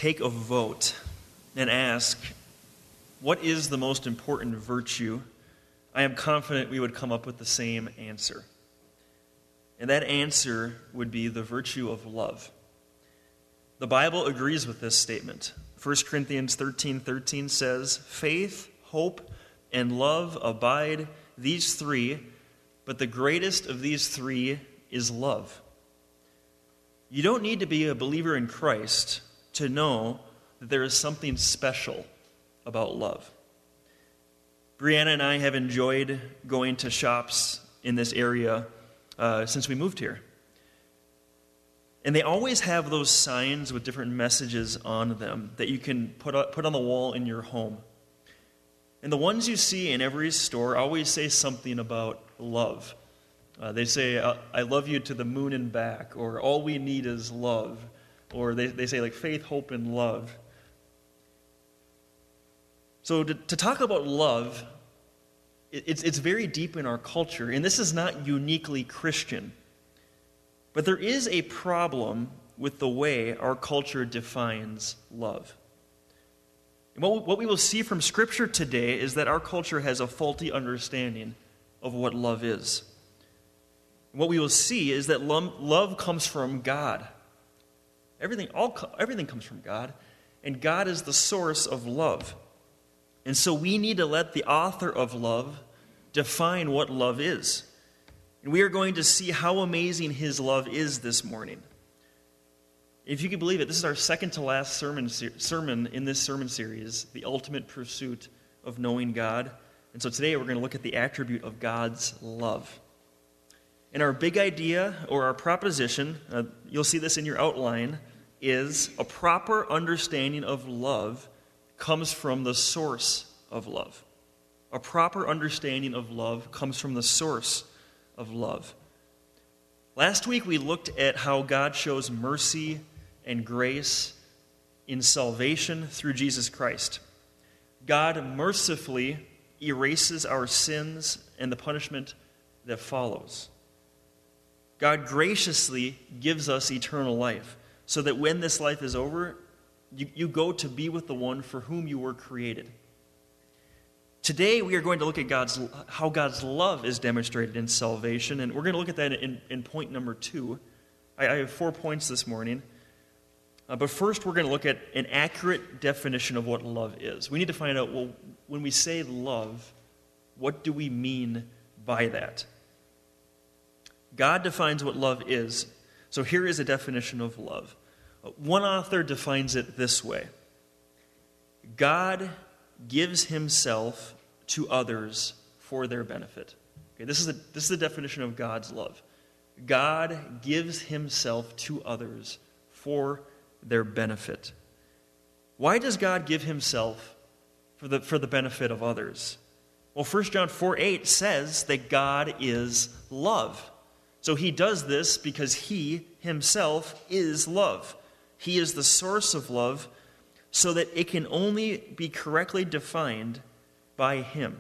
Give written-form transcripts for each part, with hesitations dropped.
take a vote and ask, what is the most important virtue, I am confident we would come up with the same answer. And that answer would be the virtue of love. The Bible agrees with this statement. 1 Corinthians 13:13 says, faith, hope, and love abide, these three, but the greatest of these three is love. You don't need to be a believer in Christ to know that there is something special about love. Brianna and I have enjoyed going to shops in this area since we moved here. And they always have those signs with different messages on them that you can put on the wall in your home. And the ones you see in every store always say something about love. They say, I love you to the moon and back, or all we need is love. Or they say like faith, hope, and love. So to talk about love, it's very deep in our culture, and this is not uniquely Christian. But there is a problem with the way our culture defines love. And what we will see from Scripture today is that our culture has a faulty understanding of what love is. And what we will see is that love comes from God. Everything comes from God, and God is the source of love. And so we need to let the author of love define what love is. And we are going to see how amazing his love is this morning. If you can believe it, this is our second to last sermon in this sermon series, The Ultimate Pursuit of Knowing God. And so today we're going to look at the attribute of God's love. And our big idea, or our proposition, you'll see this in your outline, is a proper understanding of love comes from the source of love. A proper understanding of love comes from the source of love. Last week we looked at how God shows mercy and grace in salvation through Jesus Christ. God mercifully erases our sins and the punishment that follows. God graciously gives us eternal life, so that when this life is over, you go to be with the one for whom you were created. Today we are going to look at how God's love is demonstrated in salvation, and we're going to look at that in point number 2. I have 4 points this morning. But first we're going to look at an accurate definition of what love is. We need to find out, well, when we say love, what do we mean by that? God defines what love is. So here is a definition of love. One author defines it this way. God gives himself to others for their benefit. Okay, this is the definition of God's love. God gives himself to others for their benefit. Why does God give himself for the benefit of others? Well, 1 John 4:8 says that God is love. So he does this because he himself is love. He is the source of love, so that it can only be correctly defined by him.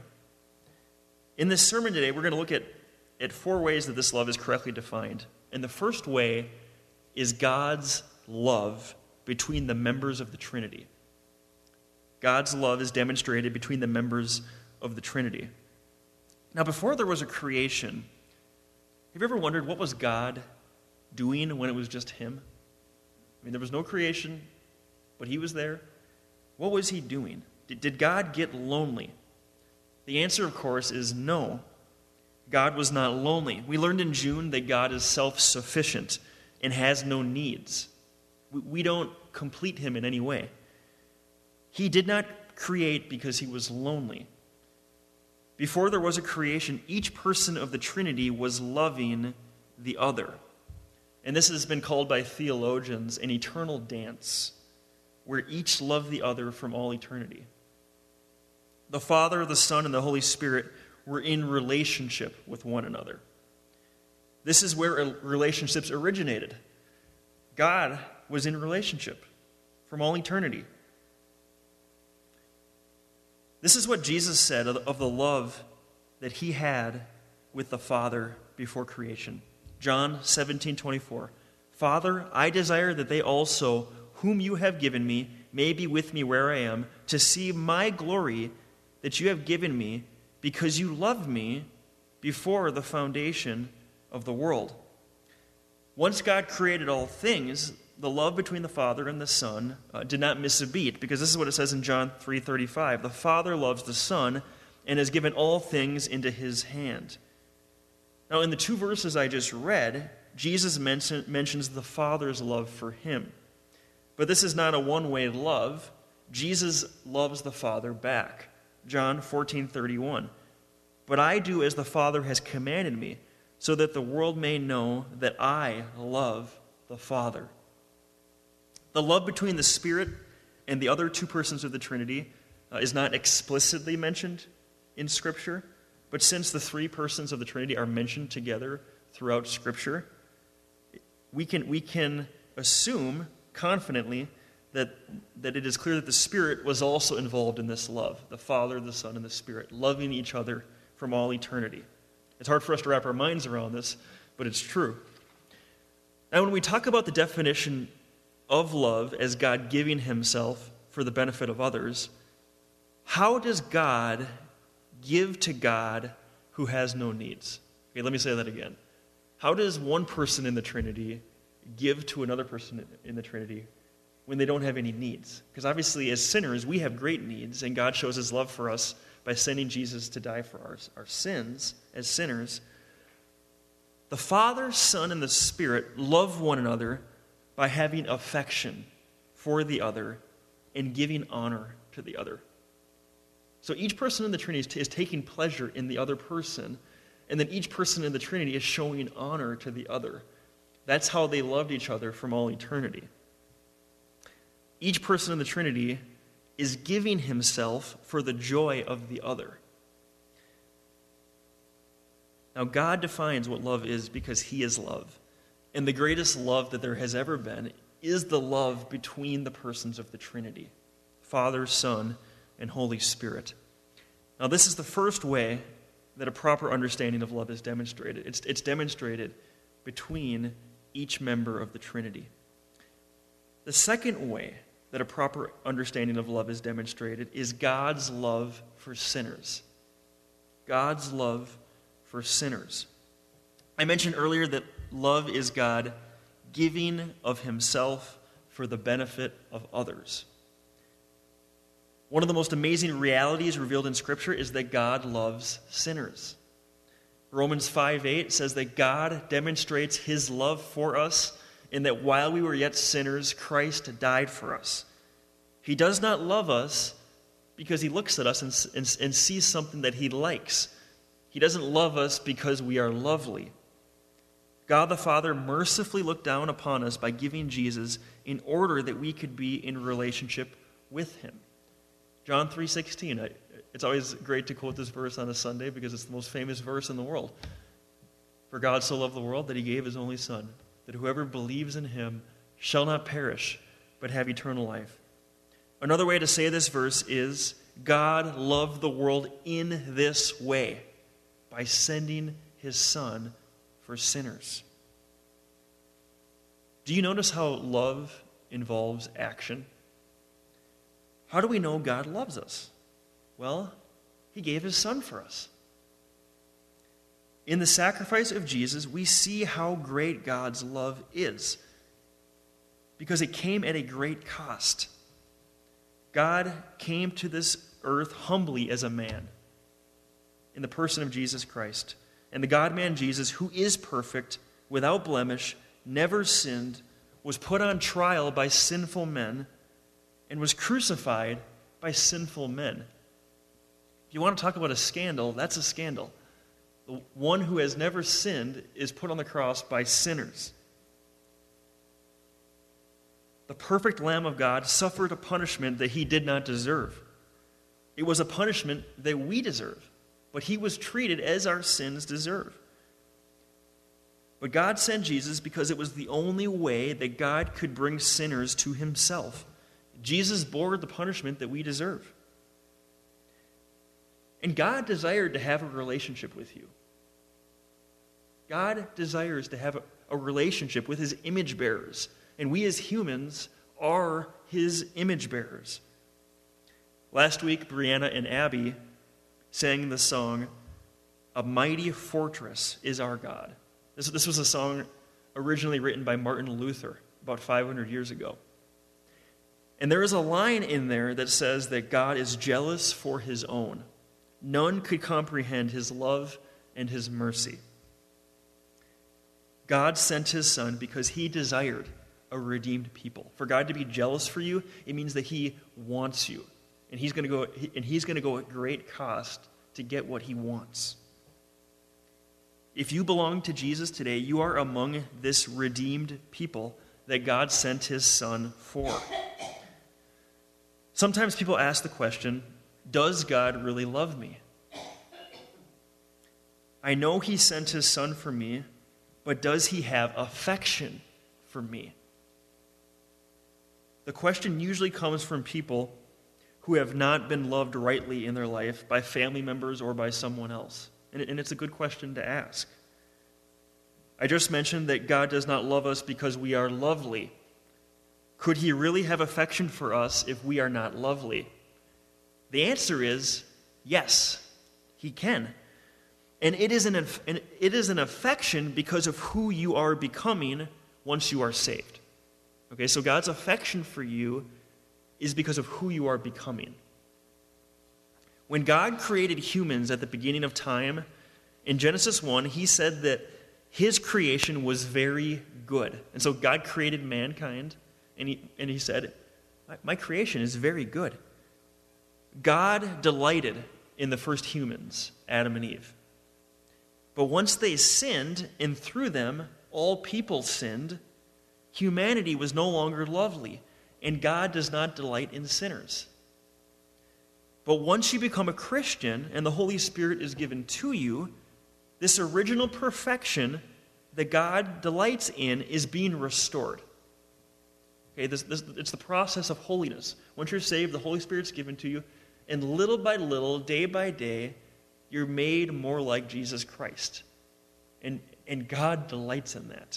In this sermon today, we're going to look at 4 ways that this love is correctly defined. And the first way is God's love between the members of the Trinity. God's love is demonstrated between the members of the Trinity. Now, before there was a creation, have you ever wondered what was God doing when it was just him? I mean, there was no creation, but he was there. What was he doing? Did God get lonely? The answer, of course, is no. God was not lonely. We learned in June that God is self-sufficient and has no needs. We don't complete him in any way. He did not create because he was lonely. Before there was a creation, each person of the Trinity was loving the other. And this has been called by theologians an eternal dance, where each loved the other from all eternity. The Father, the Son, and the Holy Spirit were in relationship with one another. This is where relationships originated. God was in relationship from all eternity. This is what Jesus said of the love that he had with the Father before creation. John 17:24. Father, I desire that they also, whom you have given me may be with me where I am, to see my glory that you have given me, because you loved me before the foundation of the world. Once God created all things, the love between the Father and the Son did not miss a beat, because this is what it says in John 3:35. The Father loves the Son and has given all things into his hand. Now, in the two verses I just read, Jesus mentions the Father's love for him. But this is not a one-way love. Jesus loves the Father back. John 14:31. But I do as the Father has commanded me, so that the world may know that I love the Father. The love between the Spirit and the other two persons of the Trinity is not explicitly mentioned in Scripture, but since the three persons of the Trinity are mentioned together throughout Scripture, we can assume confidently that it is clear that the Spirit was also involved in this love, the Father, the Son, and the Spirit, loving each other from all eternity. It's hard for us to wrap our minds around this, but it's true. Now, when we talk about the definition of love as God giving himself for the benefit of others, how does God give to God who has no needs? Okay, let me say that again. How does one person in the Trinity give to another person in the Trinity when they don't have any needs? Because obviously, as sinners, we have great needs, and God shows his love for us by sending Jesus to die for our sins as sinners. The Father, Son, and the Spirit love one another by having affection for the other and giving honor to the other. So each person in the Trinity is taking pleasure in the other person, and then each person in the Trinity is showing honor to the other. That's how they loved each other from all eternity. Each person in the Trinity is giving himself for the joy of the other. Now, God defines what love is because he is love. And the greatest love that there has ever been is the love between the persons of the Trinity, Father, Son, and Holy Spirit. Now, this is the first way that a proper understanding of love is demonstrated. It's demonstrated between each member of the Trinity. The second way that a proper understanding of love is demonstrated is God's love for sinners. God's love for sinners. I mentioned earlier that love is God giving of himself for the benefit of others. One of the most amazing realities revealed in Scripture is that God loves sinners. Romans 5:8 says that God demonstrates his love for us in that while we were yet sinners, Christ died for us. He does not love us because he looks at us and sees something that he likes. He doesn't love us because we are lovely. God the Father mercifully looked down upon us by giving Jesus in order that we could be in relationship with him. John 3:16. It's always great to quote this verse on a Sunday because it's the most famous verse in the world. For God so loved the world that he gave his only Son, that whoever believes in him shall not perish, but have eternal life. Another way to say this verse is, God loved the world in this way, by sending his Son for sinners. Do you notice how love involves action? How do we know God loves us? Well, he gave his Son for us. In the sacrifice of Jesus, we see how great God's love is, because it came at a great cost. God came to this earth humbly as a man in the person of Jesus Christ. And the God-man Jesus, who is perfect, without blemish, never sinned, was put on trial by sinful men and was crucified by sinful men. If you want to talk about a scandal, that's a scandal. The one who has never sinned is put on the cross by sinners. The perfect Lamb of God suffered a punishment that he did not deserve. It was a punishment that we deserve, but he was treated as our sins deserve. But God sent Jesus because it was the only way that God could bring sinners to himself. Jesus bore the punishment that we deserve. And God desired to have a relationship with you. God desires to have a relationship with his image bearers. And we as humans are his image bearers. Last week, Brianna and Abby sang the song, "A Mighty Fortress is Our God." This was a song originally written by Martin Luther about 500 years ago. And there is a line in there that says that God is jealous for his own. None could comprehend his love and his mercy. God sent his Son because he desired a redeemed people. For God to be jealous for you, it means that he wants you. And he's going to go at great cost to get what he wants. If you belong to Jesus today, you are among this redeemed people that God sent his Son for. Sometimes people ask the question, does God really love me? I know he sent his Son for me, but does he have affection for me? The question usually comes from people who have not been loved rightly in their life by family members or by someone else. And it's a good question to ask. I just mentioned that God does not love us because we are lovely. Could he really have affection for us if we are not lovely? The answer is yes, he can. And it is an affection because of who you are becoming once you are saved. Okay, so God's affection for you is because of who you are becoming. When God created humans at the beginning of time, in Genesis 1, he said that his creation was very good. And so God created mankind, and he said, my creation is very good. God delighted in the first humans, Adam and Eve. But once they sinned, and through them all people sinned, humanity was no longer lovely, and God does not delight in sinners. But once you become a Christian and the Holy Spirit is given to you, this original perfection that God delights in is being restored. Okay, it's the process of holiness. Once you're saved, the Holy Spirit's given to you, and little by little, day by day, you're made more like Jesus Christ. And God delights in that.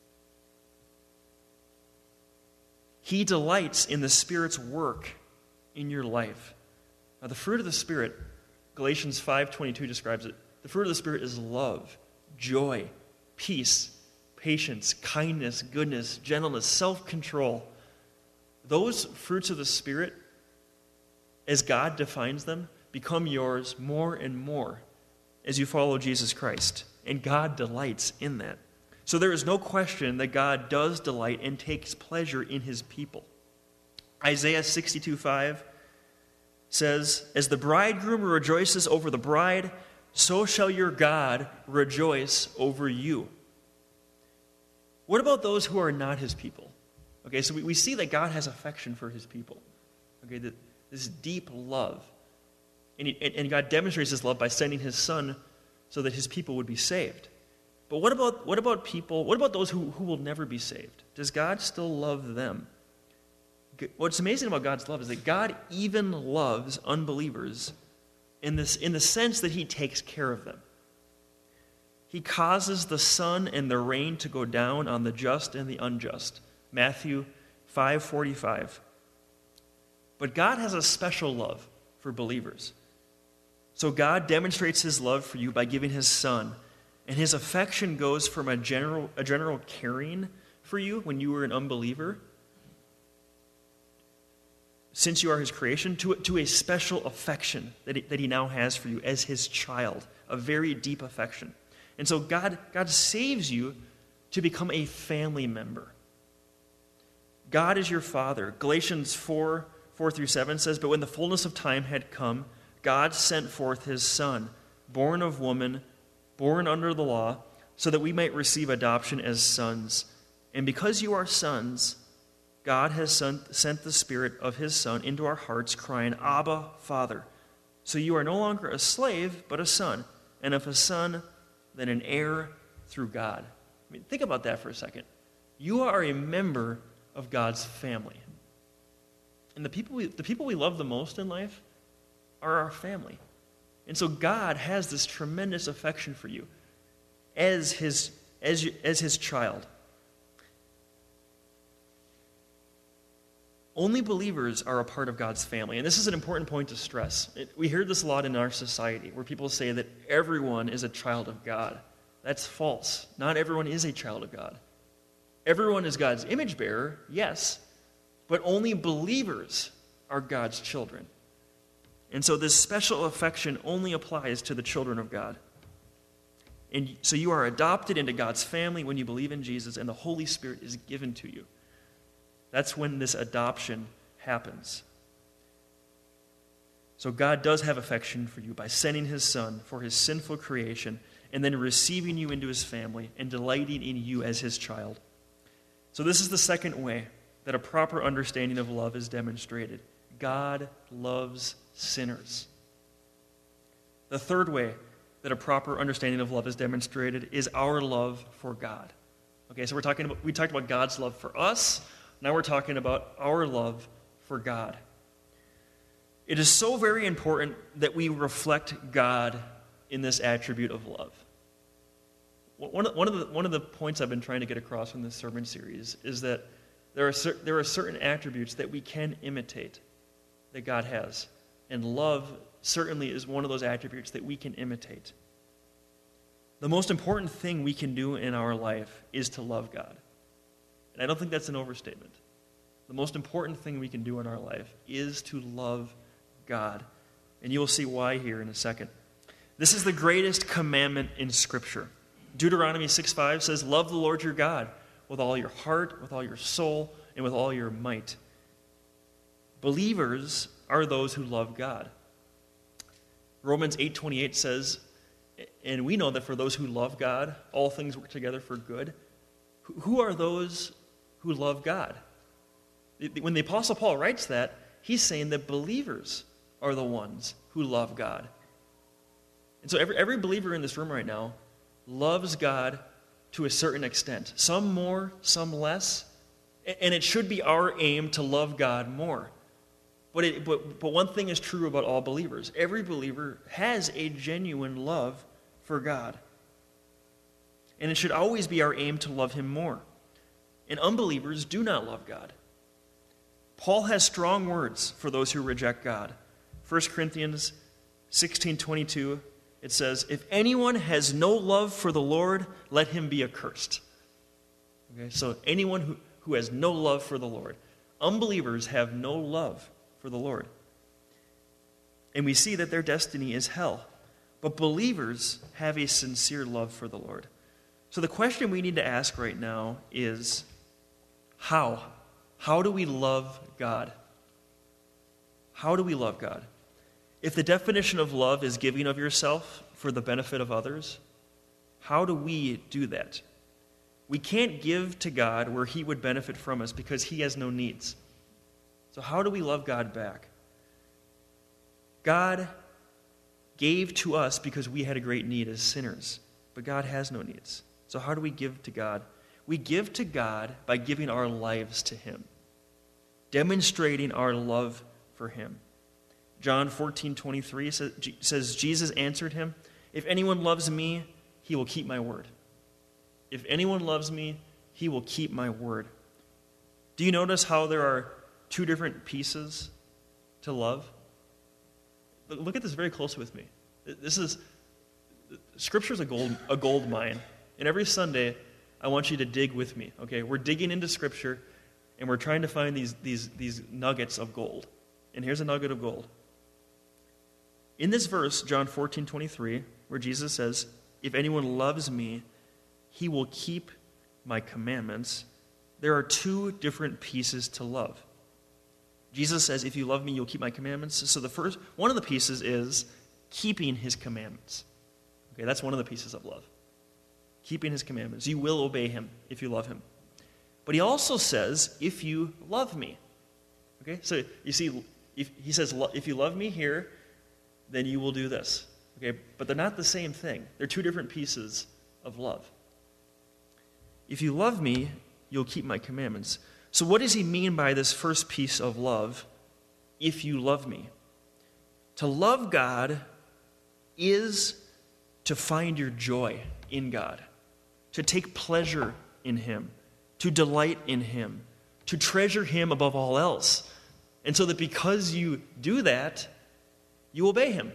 He delights in the Spirit's work in your life. Now, the fruit of the Spirit, Galatians 5:22 describes it. The fruit of the Spirit is love, joy, peace, patience, kindness, goodness, gentleness, self-control. Those fruits of the Spirit, as God defines them, become yours more and more as you follow Jesus Christ. And God delights in that. So there is no question that God does delight and takes pleasure in his people. Isaiah 62:5 says, "As the bridegroom rejoices over the bride, so shall your God rejoice over you." What about those who are not his people? Okay, so we see that God has affection for his people. Okay, this deep love. And God demonstrates his love by sending his Son so that his people would be saved. But what about people, what about those who will never be saved? Does God still love them? What's amazing about God's love is that God even loves unbelievers in the sense that he takes care of them. He causes the sun and the rain to go down on the just and the unjust. Matthew 5:45. But God has a special love for believers. So God demonstrates his love for you by giving his Son. And his affection goes from a general caring for you when you were an unbeliever, since you are his creation, to a special affection that he now has for you as his child, a very deep affection. And so God saves you to become a family member. God is your Father. Galatians 4:4-7 says, "But when the fullness of time had come, God sent forth his Son, born of woman, born under the law, so that we might receive adoption as sons. And because you are sons, God has sent the Spirit of his Son into our hearts, crying, 'Abba, Father.' So you are no longer a slave, but a son. And if a son, then an heir through God." I mean, think about that for a second. You are a member of God's family. And the people we love the most in life are our family. And so God has this tremendous affection for you as his child. Only believers are a part of God's family. And this is an important point to stress. We hear this a lot in our society where people say that everyone is a child of God. That's false. Not everyone is a child of God. Everyone is God's image bearer, yes, but only believers are God's children. And so this special affection only applies to the children of God. And so you are adopted into God's family when you believe in Jesus, and the Holy Spirit is given to you. That's when this adoption happens. So God does have affection for you by sending his Son for his sinful creation and then receiving you into his family and delighting in you as his child. So this is the second way that a proper understanding of love is demonstrated. God loves sinners. The third way that a proper understanding of love is demonstrated is our love for God. Okay, so we talked about God's love for us. Now we're talking about our love for God. It is so very important that we reflect God in this attribute of love. One of the points I've been trying to get across in this sermon series is that there are certain attributes that we can imitate that God has. And love certainly is one of those attributes that we can imitate. The most important thing we can do in our life is to love God. And I don't think that's an overstatement. The most important thing we can do in our life is to love God. And you will see why here in a second. This is the greatest commandment in Scripture. Deuteronomy 6:5 says, "Love the Lord your God with all your heart, with all your soul, and with all your might." Believers are those who love God. Romans 8:28 says, and we know that for those who love God, all things work together for good. Who are those who love God? When the Apostle Paul writes that, he's saying that believers are the ones who love God. And so every believer in this room right now loves God to a certain extent. Some more, some less. And it should be our aim to love God more. But one thing is true about all believers. Every believer has a genuine love for God. And it should always be our aim to love him more. And unbelievers do not love God. Paul has strong words for those who reject God. 1 Corinthians 16:22, it says, "If anyone has no love for the Lord, let him be accursed." Okay, so anyone who has no love for the Lord. Unbelievers have no love for the Lord. And we see that their destiny is hell. But believers have a sincere love for the Lord. So the question we need to ask right now is, how? How do we love God? How do we love God? If the definition of love is giving of yourself for the benefit of others, how do we do that? We can't give to God where he would benefit from us because he has no needs. So how do we love God back? God gave to us because we had a great need as sinners, but God has no needs. So how do we give to God? We give to God by giving our lives to him, demonstrating our love for him. John 14:23 says, Jesus answered him, "If anyone loves me, he will keep my word." If anyone loves me, he will keep my word. Do you notice how there are two different pieces to love? Look at this very closely with me. Scripture is a gold mine. And every Sunday, I want you to dig with me. Okay, we're digging into Scripture, and we're trying to find these nuggets of gold. And here's a nugget of gold. In this verse, John 14:23, where Jesus says, "If anyone loves me, he will keep my commandments," there are two different pieces to love. Jesus says, "If you love me, you'll keep my commandments." So one of the pieces is keeping his commandments. Okay, that's one of the pieces of love. Keeping his commandments. You will obey him if you love him. But he also says, "If you love me." Okay, so you see, he says, "If you love me here, then you will do this." Okay, but they're not the same thing. They're two different pieces of love. If you love me, you'll keep my commandments. So what does he mean by this first piece of love, if you love me? To love God is to find your joy in God, to take pleasure in him, to delight in him, to treasure him above all else. And so that because you do that, you obey him.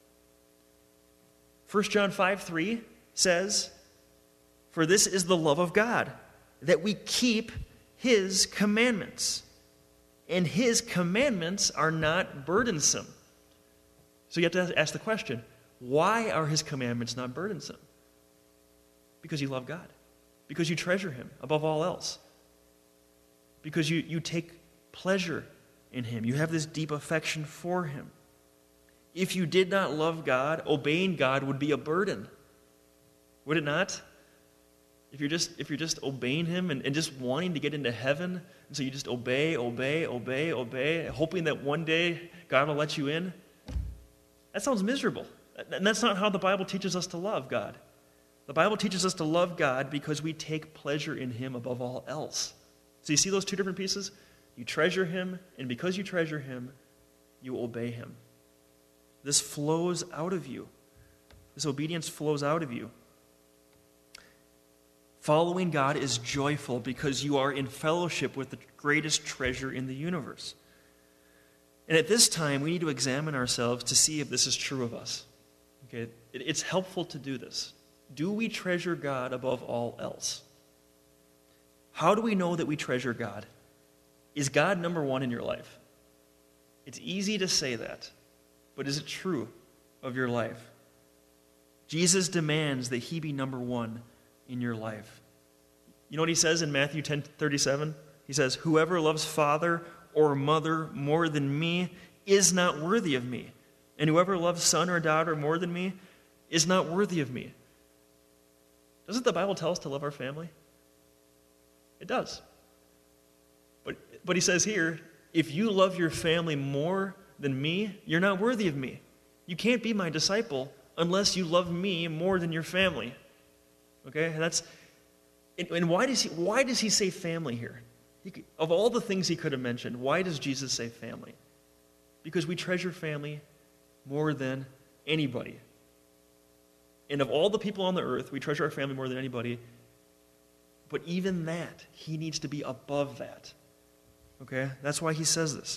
1 John 5:3 says, "For this is the love of God, that we keep his commandments. And his commandments are not burdensome." So you have to ask the question, why are his commandments not burdensome? Because you love God. Because you treasure him above all else. Because you take pleasure in him. You have this deep affection for him. If you did not love God, obeying God would be a burden. Would it not? If you're just obeying him and just wanting to get into heaven, and so you just obey, hoping that one day God will let you in, that sounds miserable. And that's not how the Bible teaches us to love God. The Bible teaches us to love God because we take pleasure in him above all else. So you see those two different pieces? You treasure him, and because you treasure him, you obey him. This flows out of you. This obedience flows out of you. Following God is joyful because you are in fellowship with the greatest treasure in the universe. And at this time, we need to examine ourselves to see if this is true of us. Okay? It's helpful to do this. Do we treasure God above all else? How do we know that we treasure God? Is God number one in your life? It's easy to say that, but is it true of your life? Jesus demands that he be number one in your life. You know what he says in Matthew 10:37? He says, "Whoever loves father or mother more than me is not worthy of me. And whoever loves son or daughter more than me is not worthy of me." Doesn't the Bible tell us to love our family? It does. But he says here, if you love your family more than me, you're not worthy of me. You can't be my disciple unless you love me more than your family. Okay? And why does he say family here? Of all the things he could have mentioned, why does Jesus say family? Because we treasure family more than anybody. And of all the people on the earth, we treasure our family more than anybody. But even that, he needs to be above that. Okay? That's why he says this.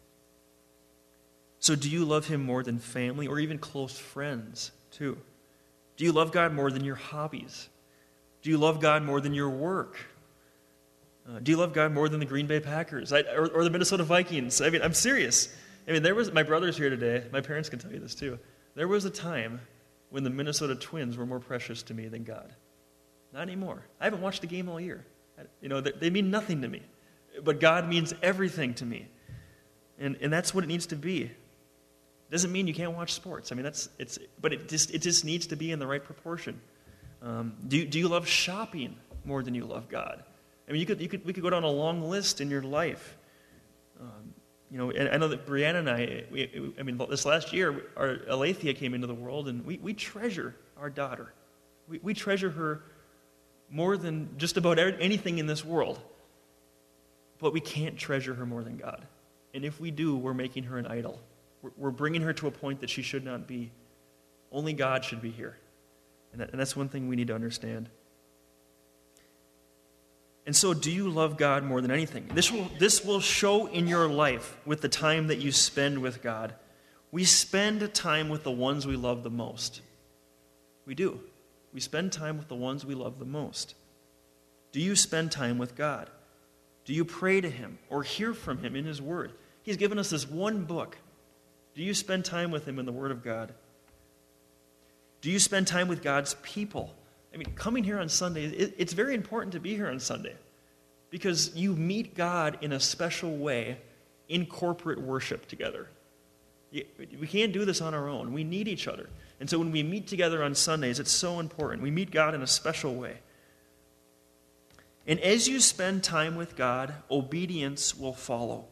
So do you love him more than family or even close friends too? Do you love God more than your hobbies? Do you love God more than your work? Do you love God more than the Green Bay Packers or the Minnesota Vikings? I mean, I'm serious. I mean, my brother's here today. My parents can tell you this too. There was a time when the Minnesota Twins were more precious to me than God. Not anymore. I haven't watched a game all year. They mean nothing to me. But God means everything to me. And that's what it needs to be. Doesn't mean you can't watch sports. I mean, but it just needs to be in the right proportion. Do you love shopping more than you love God? I mean, we could go down a long list in your life. And I know that Brianna and I, this last year, our Alethea came into the world, and we treasure our daughter. We treasure her more than just about anything in this world. But we can't treasure her more than God. And if we do, we're making her an idol. We're bringing her to a point that she should not be. Only God should be here. And that's one thing we need to understand. And so, do you love God more than anything? This will show in your life with the time that you spend with God. We spend time with the ones we love the most. We do. We spend time with the ones we love the most. Do you spend time with God? Do you pray to him or hear from him in his word? He's given us this one book. Do you spend time with him in the word of God? Do you spend time with God's people? I mean, coming here on Sunday, it's very important to be here on Sunday because you meet God in a special way in corporate worship together. We can't do this on our own. We need each other. And so when we meet together on Sundays, it's so important. We meet God in a special way. And as you spend time with God, obedience will follow.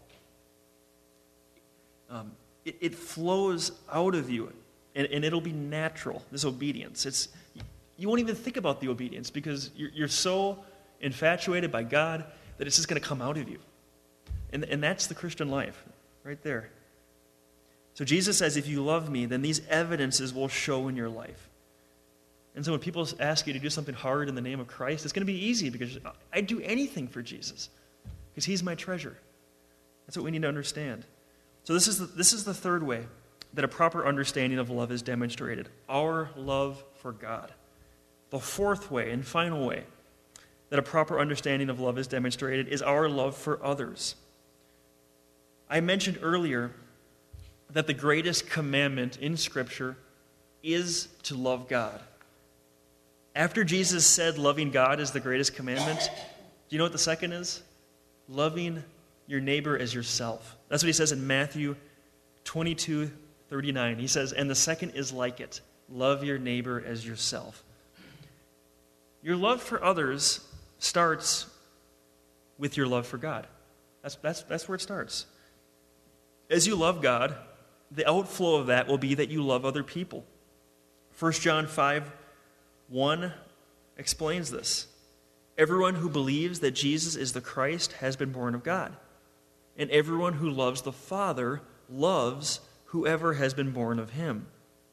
It flows out of you, and it'll be natural, this obedience. You won't even think about the obedience because you're so infatuated by God that it's just going to come out of you. And that's the Christian life, right there. So Jesus says, if you love me, then these evidences will show in your life. And so when people ask you to do something hard in the name of Christ, it's going to be easy because I'd do anything for Jesus. because he's my treasure. That's what we need to understand. So this is the third way that a proper understanding of love is demonstrated, our love for God. The fourth way and final way that a proper understanding of love is demonstrated is our love for others. I mentioned earlier that the greatest commandment in Scripture is to love God. After Jesus said loving God is the greatest commandment, do you know what the second is? Loving your neighbor as yourself. That's what he says in Matthew 22:39. He says, and the second is like it. Love your neighbor as yourself. Your love for others starts with your love for God. That's where it starts. As you love God, the outflow of that will be that you love other people. 1 John 5:1 explains this. Everyone who believes that Jesus is the Christ has been born of God. And everyone who loves the Father loves whoever has been born of him.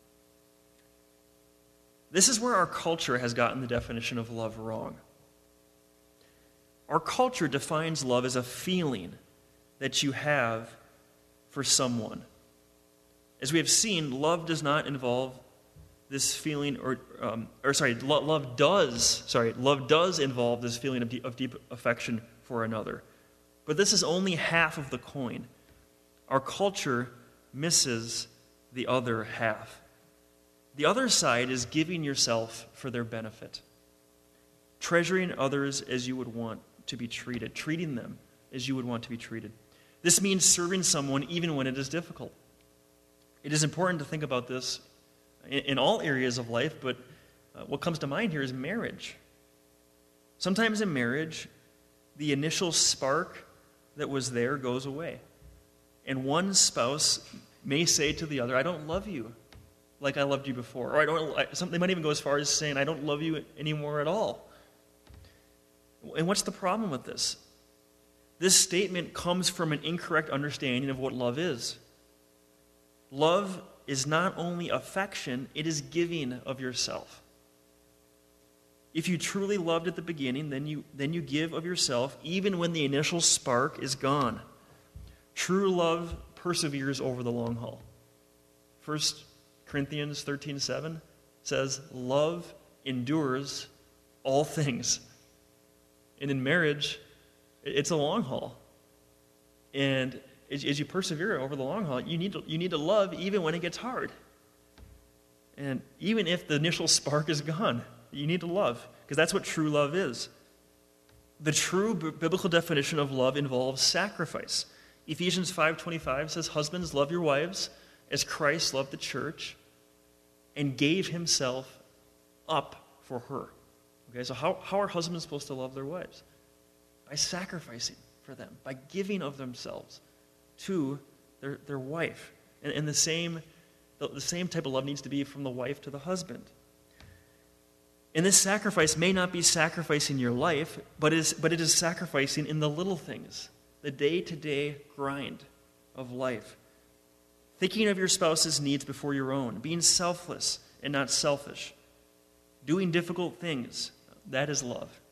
This is where our culture has gotten the definition of love wrong. Our culture defines love as a feeling that you have for someone. As we have seen, love does not involve this feeling, love does involve this feeling of deep affection for another. But this is only half of the coin. Our culture misses the other half. The other side is giving yourself for their benefit, treasuring others as you would want to be treated, treating them as you would want to be treated. This means serving someone even when it is difficult. It is important to think about this in all areas of life, but what comes to mind here is marriage. Sometimes in marriage, the initial spark that was there goes away. And one spouse may say to the other, I don't love you like I loved you before. Or they might even go as far as saying, I don't love you anymore at all. And what's the problem with this? This statement comes from an incorrect understanding of what love is. Love is not only affection, it is giving of yourself. If you truly loved at the beginning, then you give of yourself even when the initial spark is gone. True love perseveres over the long haul. 1 Corinthians 13:7 says, love endures all things. And in marriage, it's a long haul. And as you persevere over the long haul, you need to love even when it gets hard. And even if the initial spark is gone, you need to love, because that's what true love is. The true biblical definition of love involves sacrifice. Ephesians 5:25 says, husbands, love your wives as Christ loved the church and gave himself up for her. Okay, so how are husbands supposed to love their wives? By sacrificing for them, by giving of themselves to their wife. And the same type of love needs to be from the wife to the husband. And this sacrifice may not be sacrificing your life, but it is sacrificing in the little things, the day-to-day grind of life. Thinking of your spouse's needs before your own, being selfless and not selfish, doing difficult things, that is love.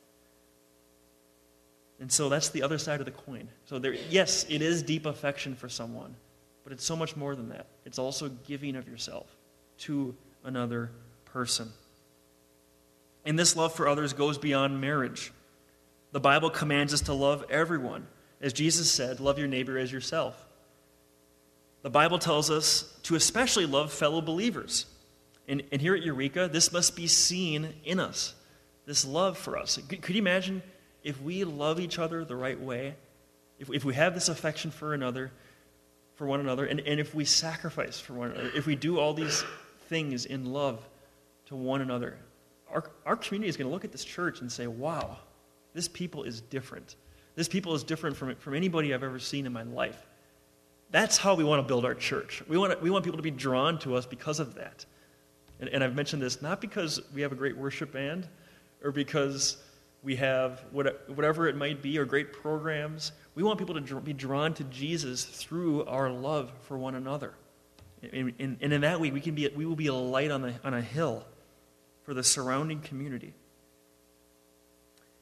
And so that's the other side of the coin. So yes, it is deep affection for someone, but it's so much more than that. It's also giving of yourself to another person. And this love for others goes beyond marriage. The Bible commands us to love everyone. As Jesus said, love your neighbor as yourself. The Bible tells us to especially love fellow believers. And here at Eureka, this must be seen in us, this love for us. Could you imagine if we love each other the right way, if we have this affection for one another, and if we sacrifice for one another, if we do all these things in love to one another, our community is going to look at this church and say, wow, this people is different. This people is different from anybody I've ever seen in my life. That's how we want to build our church. We want people to be drawn to us because of that. And I've mentioned this not because we have a great worship band or because we have whatever it might be or great programs. We want people to be drawn to Jesus through our love for one another. And in that way, we will be a light on a hill for the surrounding community.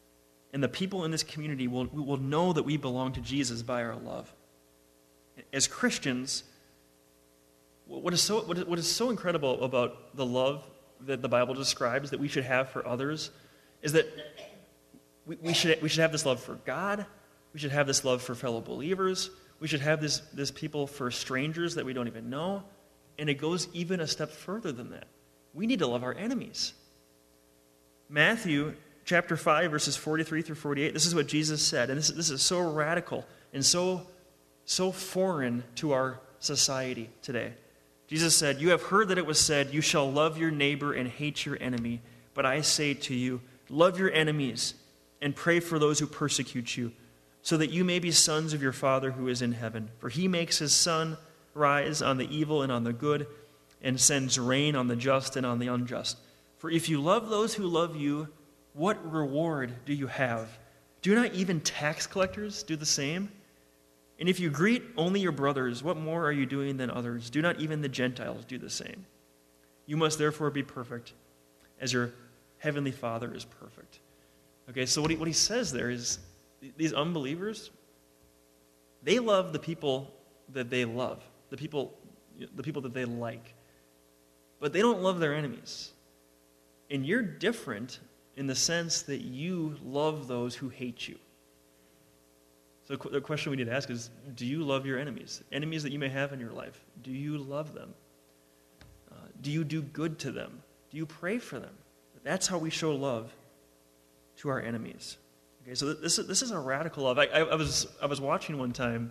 And the people in this community will know that we belong to Jesus by our love. As Christians, what is so incredible about the love that the Bible describes that we should have for others is that we should have this love for God. We should have this love for fellow believers. We should have this people for strangers that we don't even know. And it goes even a step further than that. We need to love our enemies. Matthew chapter 5, verses 43 through 48, this is what Jesus said. And this is so radical and so foreign to our society today. Jesus said, "You have heard that it was said, 'You shall love your neighbor and hate your enemy.' But I say to you, love your enemies and pray for those who persecute you, so that you may be sons of your Father who is in heaven. For he makes his sun rise on the evil and on the good, and sends rain on the just and on the unjust. For if you love those who love you, what reward do you have? Do not even tax collectors do the same? And if you greet only your brothers, what more are you doing than others? Do not even the Gentiles do the same? You must therefore be perfect, as your heavenly Father is perfect." Okay, so what he says there is, these unbelievers, they love the people that they love, the people that they like, but they don't love their enemies. And you're different in the sense that you love those who hate you. So the question we need to ask is, do you love your enemies? Enemies that you may have in your life. Do you love them? Do you do good to them? Do you pray for them? That's how we show love to our enemies. Okay, so this is a radical love. I was watching one time.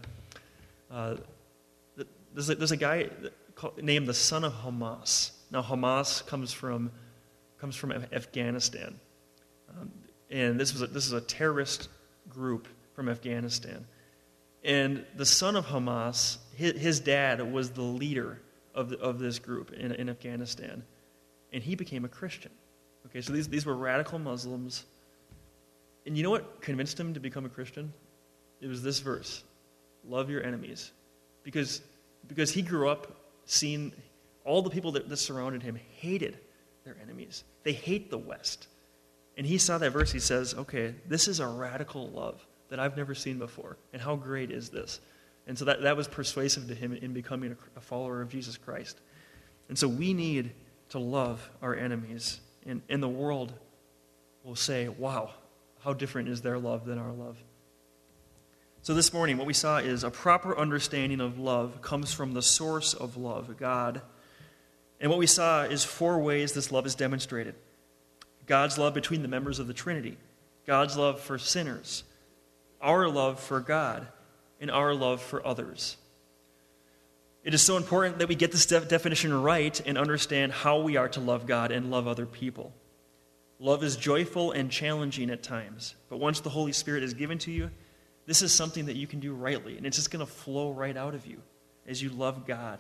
There's a guy named the son of Hamas. Now Hamas comes from Afghanistan, and this is a terrorist group from Afghanistan. And the son of Hamas, his dad was the leader of this group in Afghanistan, and he became a Christian. Okay, so these were radical Muslims. And you know what convinced him to become a Christian? It was this verse, love your enemies. Because he grew up seeing all the people that surrounded him hated their enemies. They hate the West. And he saw that verse, he says, okay, this is a radical love that I've never seen before. And how great is this? And so that was persuasive to him in becoming a follower of Jesus Christ. And so we need to love our enemies. And the world will say, wow, how different is their love than our love? So this morning, what we saw is a proper understanding of love comes from the source of love, God. And what we saw is 4 ways this love is demonstrated. God's love between the members of the Trinity, God's love for sinners, our love for God, and our love for others. It is so important that we get this definition right and understand how we are to love God and love other people. Love is joyful and challenging at times, but once the Holy Spirit is given to you, this is something that you can do rightly, and it's just going to flow right out of you as you love God.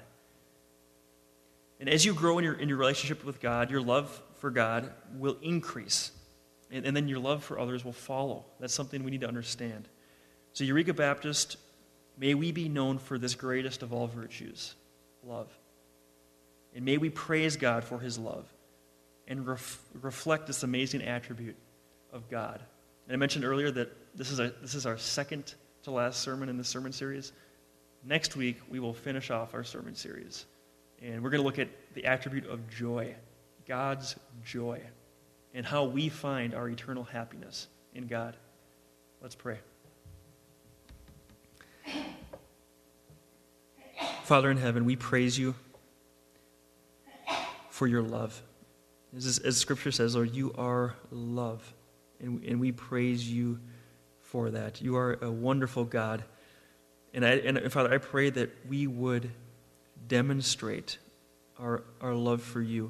And as you grow in your relationship with God, your love for God will increase, and then your love for others will follow. That's something we need to understand. So Eureka Baptist, may we be known for this greatest of all virtues, love. And may we praise God for his love and reflect this amazing attribute of God. And I mentioned earlier that this is our second to last sermon in the sermon series. Next week, we will finish off our sermon series. And we're going to look at the attribute of joy, God's joy, and how we find our eternal happiness in God. Let's pray. Father in heaven, we praise you for your love. As Scripture says, Lord, you are love, and we praise you for that. You are a wonderful God. And Father, I pray that we would demonstrate our love for you.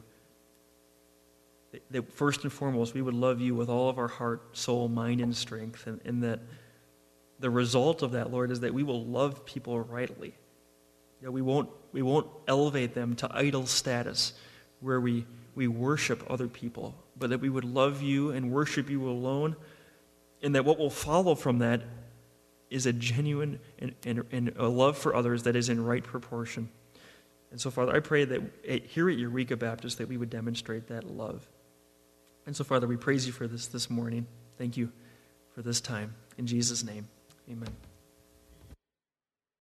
That first and foremost, we would love you with all of our heart, soul, mind, and strength. And that the result of that, Lord, is that we will love people rightly. That we won't elevate them to idol status where we worship other people, but that we would love you and worship you alone, and that what will follow from that is a genuine and a love for others that is in right proportion. And so, Father, I pray that here at Eureka Baptist that we would demonstrate that love. And so, Father, we praise you for this morning. Thank you for this time. In Jesus' name, amen.